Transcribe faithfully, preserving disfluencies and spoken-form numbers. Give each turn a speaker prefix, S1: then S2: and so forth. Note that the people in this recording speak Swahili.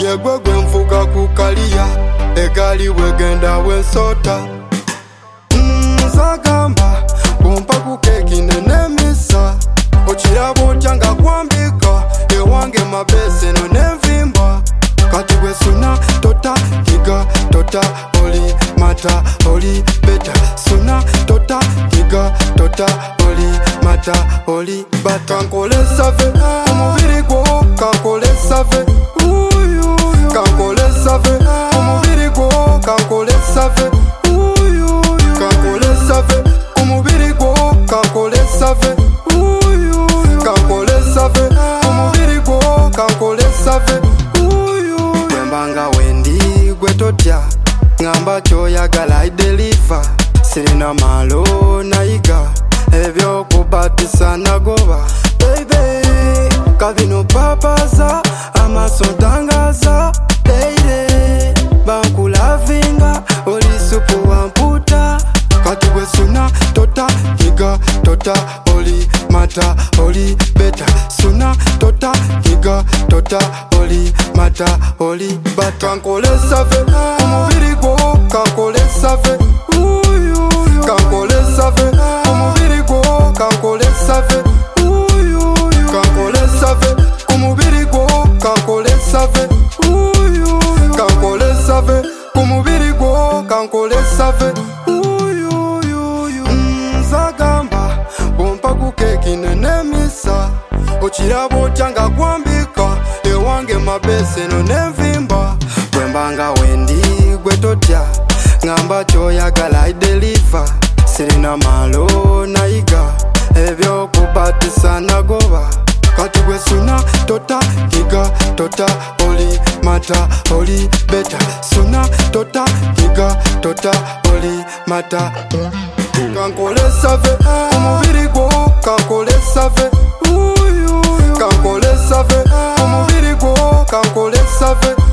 S1: Oye gwe gwe nvuga kukalia egali wegenda wensota. Nzagamba bompa ku keki nenemisa okirabo tyanga kwambika ewange mabese no nenvimba kati gwe suna tota kiga tota oli mata oli beta suna tota kiga tota oli mata oli bata kankolesa ve omubiri gwo kankolesa ve kankolesa ve omubiri gwo kankolesa ve kankolesa ve omubiri gwo kankolesa ve kankolesa ve omubiri gwo kankolesa ve wembanga wendi gwe totya ngamba kyoyagala I deliver sirina malo nayiga ebyokubatisa nagoba baby kabino papaza amaso ntangaza leire bankulavinga oli supu wamputa kati gwe suna tota kiga tota oli mata oli beta suna tota kiga tota oli mata oli bata kankolesa ve omubiri gwo kankolesa ve kankolesa ve omubiri gwo kankolesa ve kankolesa ve omubiri gwo kankolesa ve kankolesa ve omubiri gwo kankolesa ve nzagamba bompa ku keki nenemisa okirabo tyanga kwambika ewange mabese no nenvimba wembanga wendi gwe totya ngamba kyoyagala I deliver sirina malo nayiga ebyokubatisa nagoba kati gwe suna tota kiga tota oli mata oli beta suna tota kiga tota oli mata kankolesa ve omubiri gwo kankolesa ve kankolesa ve omubiri gwo kankolesa ve